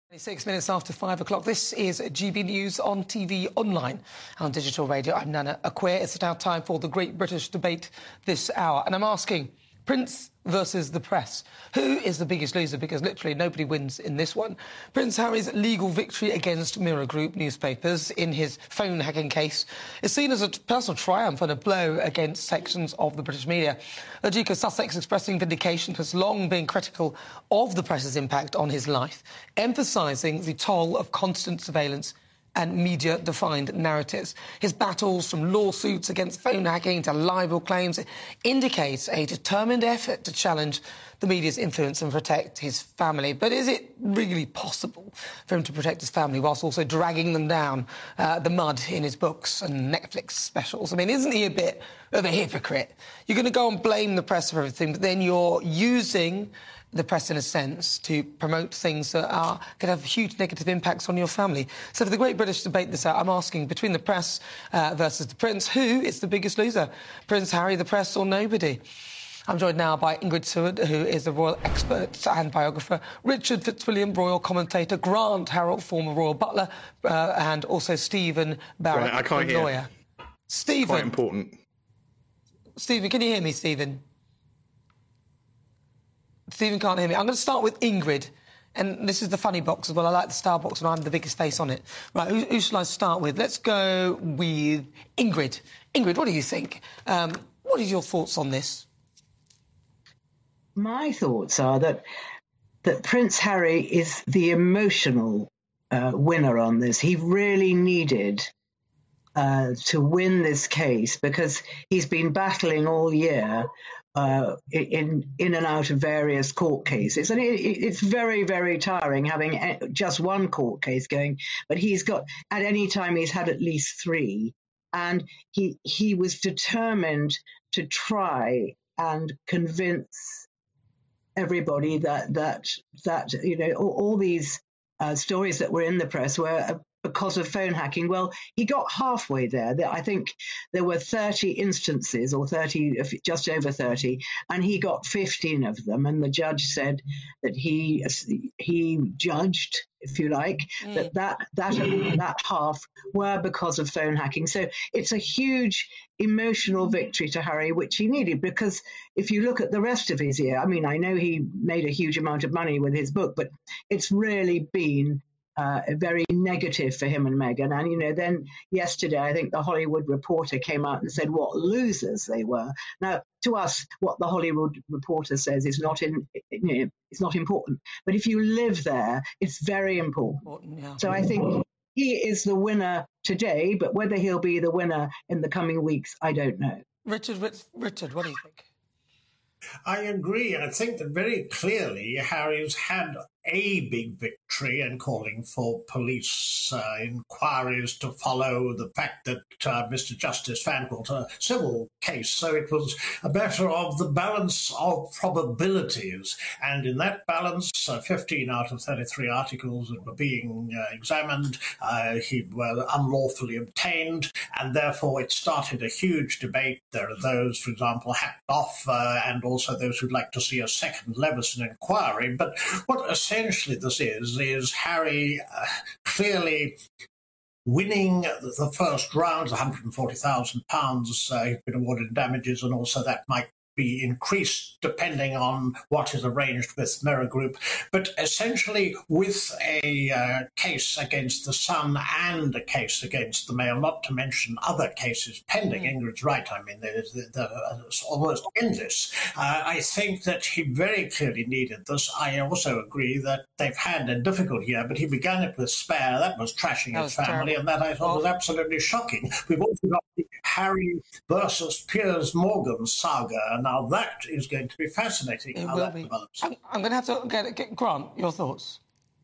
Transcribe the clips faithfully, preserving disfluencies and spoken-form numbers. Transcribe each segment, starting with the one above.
Six minutes after five o'clock. This is G B News on T V, online, on digital radio. I'm Nana Acquair. It's now time for the Great British Debate this hour. And I'm asking, Prince versus the press. Who is the biggest loser? Because literally nobody wins in this one. Prince Harry's legal victory against Mirror Group newspapers in his phone hacking case is seen as a personal triumph and a blow against sections of the British media. The Duke of Sussex, expressing vindication, has long been critical of the press's impact on his life, emphasising the toll of constant surveillance and media-defined narratives. His battles, from lawsuits against phone hacking to libel claims, indicates a determined effort to challenge the media's influence and protect his family. But is it really possible for him to protect his family whilst also dragging them down uh, the mud in his books and Netflix specials? I mean, isn't he a bit of a hypocrite? You're going to go and blame the press for everything, but then you're using the press, in a sense, to promote things that are could have huge negative impacts on your family. So for the Great British Debate this hour, I'm asking, between the press uh, versus the Prince, who is the biggest loser? Prince Harry, the press, or nobody? I'm joined now by Ingrid Seward, who is the royal expert and biographer, Richard Fitzwilliam, royal commentator, Grant Harrell, former royal butler, uh, and also Stephen Barrett, right, I can't hear. lawyer. Stephen. Quite important. Stephen, can you hear me, Stephen? Stephen can't hear me. I'm going to start with Ingrid. And this is the funny box as well. I like the star box and I'm the biggest face on it. Right, who, who shall I start with? Let's go with Ingrid. Ingrid, what do you think? Um, what are your thoughts on this? My thoughts are that that Prince Harry is the emotional uh, winner on this. He really needed uh, to win this case because he's been battling all year Uh, in in and out of various court cases. And it, it's very, very tiring having just one court case going, but he's got, at any time, he's had at least three. And he he was determined to try and convince everybody that, that, that you know, all, all these uh, stories that were in the press were uh, because of phone hacking. Well, he got halfway there. I think there were thirty instances, or thirty, just over thirty, and he got fifteen of them. And the judge said that he he judged, if you like, mm. that that that that half were because of phone hacking. So it's a huge emotional victory to Harry, which he needed, because if you look at the rest of his year, I mean, I know he made a huge amount of money with his book, but it's really been Uh, very negative for him and Meghan. And, you know, then yesterday, I think the Hollywood Reporter came out and said what losers they were. Now, to us, what the Hollywood Reporter says is not in, you know, it's not important. But if you live there, it's very important. Yeah. So I think he is the winner today, but whether he'll be the winner in the coming weeks, I don't know. Richard, Richard, what do you think? I agree. I think that very clearly Harry's had a big victory in calling for police uh, inquiries to follow the fact that uh, Mister Justice Fancourt, a civil case, so it was a matter of the balance of probabilities. And in that balance, uh, fifteen out of thirty-three articles that were being uh, examined, uh, he were unlawfully obtained, and therefore it started a huge debate. There are those, for example, hacked off, uh, and also those who'd like to see a second Leveson inquiry. But what essentially this is, is Harry uh, clearly winning the first round, one hundred forty thousand pounds uh, he's been awarded damages, and also that might be increased depending on what is arranged with Mirror Group. But essentially, with a uh, case against the Sun and a case against the Mail, not to mention other cases pending, mm. Ingrid's right, I mean, they're, they're almost endless. Uh, I think that he very clearly needed this. I also agree that they've had a difficult year, but he began it with Spare. That was trashing that his was family, terrible. And that I thought oh. was absolutely shocking. We've also got the Harry versus Piers Morgan saga, and now that is going to be fascinating. It how will that be. develops. I'm, I'm going to have to get, get Grant, your thoughts.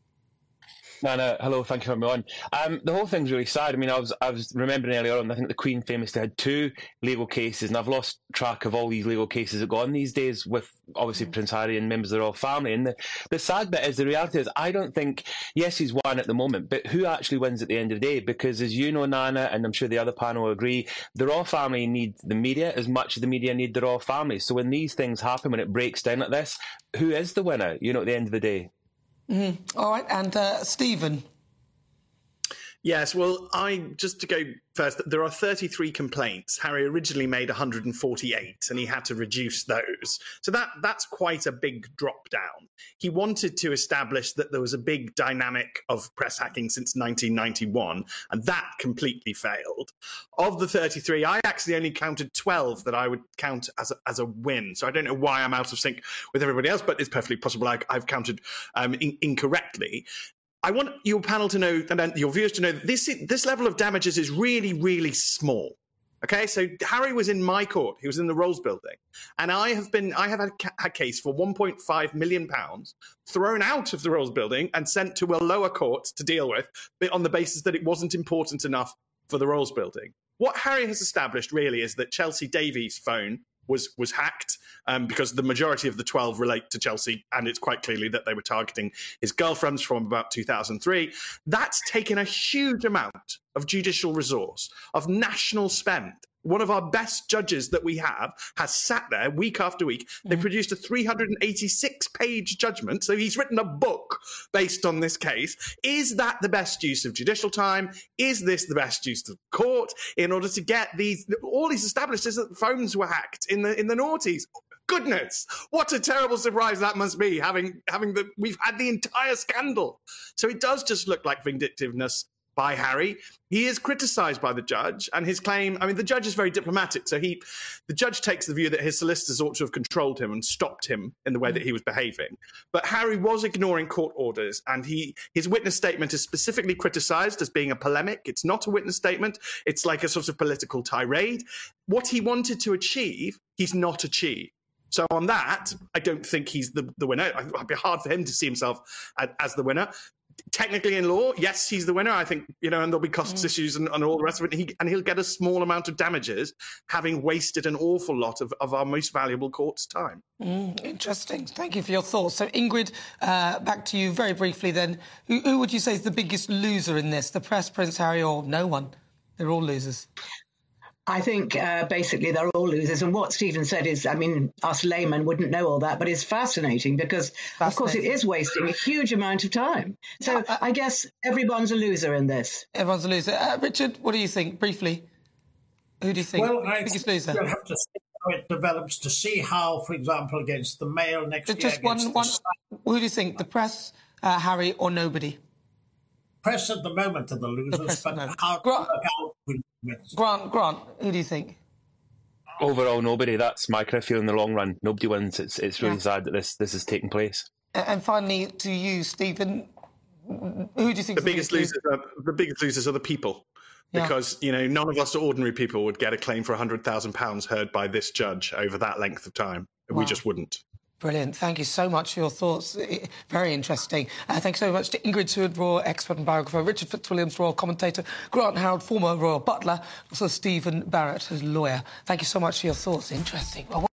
No, no, hello, thank you for having me on. Um, the whole thing's really sad. I mean, I was I was remembering earlier on, I think the Queen famously had two legal cases, and I've lost track of all these legal cases that go on these days with, obviously, mm. Prince Harry and members of the royal family. And the, the sad bit is, the reality is, I don't think, yes, he's won at the moment, but who actually wins at the end of the day? Because, as you know, Nana, and I'm sure the other panel will agree, the royal family need the media as much as the media need the royal family. So when these things happen, when it breaks down like this, who is the winner, you know, at the end of the day? Mm-hmm. All right, and uh, Stephen. Yes, well, I just to go first, there are thirty-three complaints. Harry originally made one hundred forty-eight, and he had to reduce those. So that that's quite a big drop down. He wanted to establish that there was a big dynamic of press hacking since nineteen ninety-one, and that completely failed. Of the thirty-three, I actually only counted twelve that I would count as a, as a win. So I don't know why I'm out of sync with everybody else, but it's perfectly possible I, I've counted um, in, incorrectly. I want your panel to know, and your viewers to know, that this, this level of damages is really, really small. Okay, so Harry was in my court. He was in the Rolls building. And I have been, I have had a case for one point five million pounds thrown out of the Rolls building and sent to a lower court to deal with on the basis that it wasn't important enough for the Rolls building. What Harry has established really is that Chelsea Davies' phone was was hacked um, because the majority of the twelve relate to Chelsea, and it's quite clearly that they were targeting his girlfriends from about two thousand three. That's taken a huge amount of judicial resource, of national spend. One of our best judges that we have has sat there week after week. They produced a three hundred eighty-six page judgment. So he's written a book based on this case. Is that the best use of judicial time? Is this the best use of court in order to get these? All he's established is that phones were hacked in the in the noughties. Goodness, what a terrible surprise that must be, having having the we've had the entire scandal. So it does just look like vindictiveness by Harry. He is criticised by the judge, and his claim, I mean, the judge is very diplomatic, so he, the judge takes the view that his solicitors ought to have controlled him and stopped him in the way that he was behaving. But Harry was ignoring court orders, and he his witness statement is specifically criticised as being a polemic. It's not a witness statement. It's like a sort of political tirade. What he wanted to achieve, he's not achieved. So on that, I don't think he's the, the winner. It'd be hard for him to see himself as, as the winner. Technically in law, yes, he's the winner. I think, you know, and there'll be costs mm. issues and, and all the rest of it. He, and he'll get a small amount of damages, having wasted an awful lot of, of our most valuable court's time. Mm, interesting. Thank you for your thoughts. So, Ingrid, uh, back to you very briefly then. Who, who would you say is the biggest loser in this? The press, Prince Harry, or no one? They're all losers. I think uh, basically they're all losers. And what Stephen said is, I mean, us laymen wouldn't know all that, but it's fascinating because, fascinating. Of course, it is wasting a huge amount of time. So yeah, uh, I guess everyone's a loser in this. Everyone's a loser. Uh, Richard, what do you think, briefly? Who do you think? Well, I biggest think loser? we'll have to see how it develops to see how, for example, against the Mail next Just year... Just one, one. Who do you think, the press, uh, Harry, or nobody? Press at the moment are the losers, the but how Grant, out Grant, Grant, who do you think? Overall, nobody. That's my kind of feel in the long run. Nobody wins. It's it's really yeah. sad that this this is taking place. And finally, to you, Stephen, who do you think the biggest the losers? Are, the biggest losers are the people, yeah. because you know none of us ordinary people would get a claim for a hundred thousand pounds heard by this judge over that length of time. Wow. We just wouldn't. Brilliant. Thank you so much for your thoughts. Very interesting. Uh, thanks so much to Ingrid Seward, Royal expert and biographer, Richard Fitzwilliams, Royal commentator, Grant Howard, former Royal butler, also Stephen Barrett, who's a lawyer. Thank you so much for your thoughts. Interesting. Well,